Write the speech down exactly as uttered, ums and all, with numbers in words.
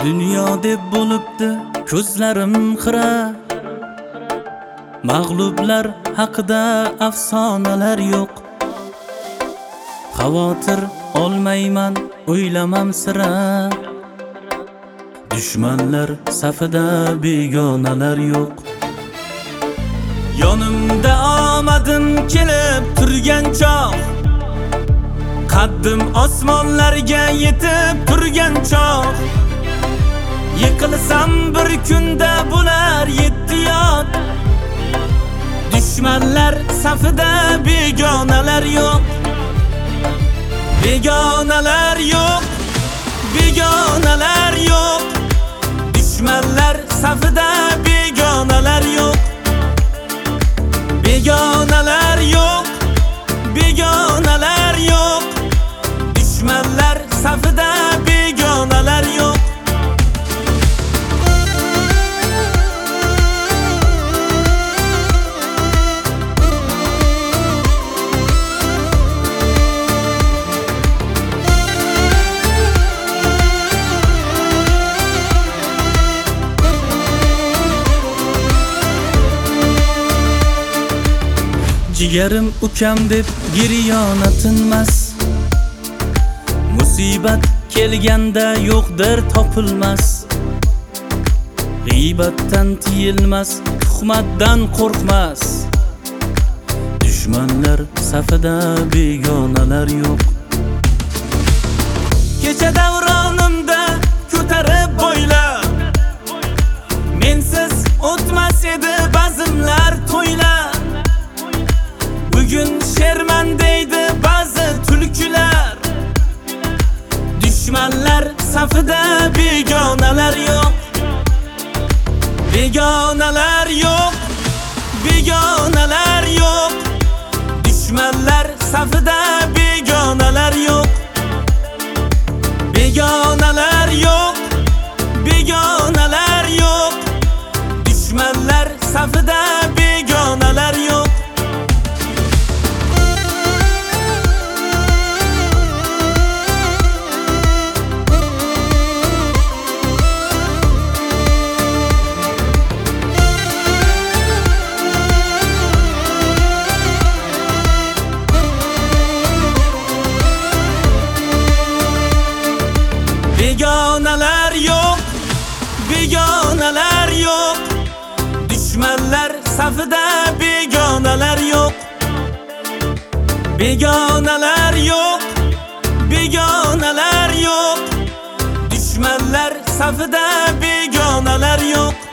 Dunyo deb bo'libdi ko'zlarim xira, mag'lublar haqida afsonalar yo'q. Xavotir olmayman, o'ylamam sira, dushmanlar safida begonalar yo'q. Yonimda omadim kelib turgan chog', qaddim osmonlarga yetib turgan chog', yiqilsam bir kunda bo'lar yetti yod. Dushmanlar safida begonalar yo'q, begonalar yo'q, begonalar yo'q. Dushmanlar safida begonalar yo'q, begonalar yo'q, begonalar yo'q. Dushmanlar safida begonalar yo'q. Jigarim ukam deb giryona tinmas, musibat kelganda yo'qdir topilmas. G'iybatdan tiyilmas, tuhmatdan qo'rqmas. Dushmanlar safida begonalar yo'q. Kecha davronimda ko'tarib bo'ylab, mensiz o'tmas edi bazmlar to'ylab. Bugun sherman deydi ba'zi tulkilar, dushmanlar safida begonalar yo'q, begonalar yo'q, begonalar yo'q. Dushmanlar safida begonalar yo'q, begonalar yo'q, begonalar yo'q. Dushmanlar safida begonalar yo'q. Begonalar yo'q, begonalar yo'q. Dushmanlar safida begonalar yo'q, begonalar yo'q, begonalar yo'q. Dushmanlar safida begonalar yo'q.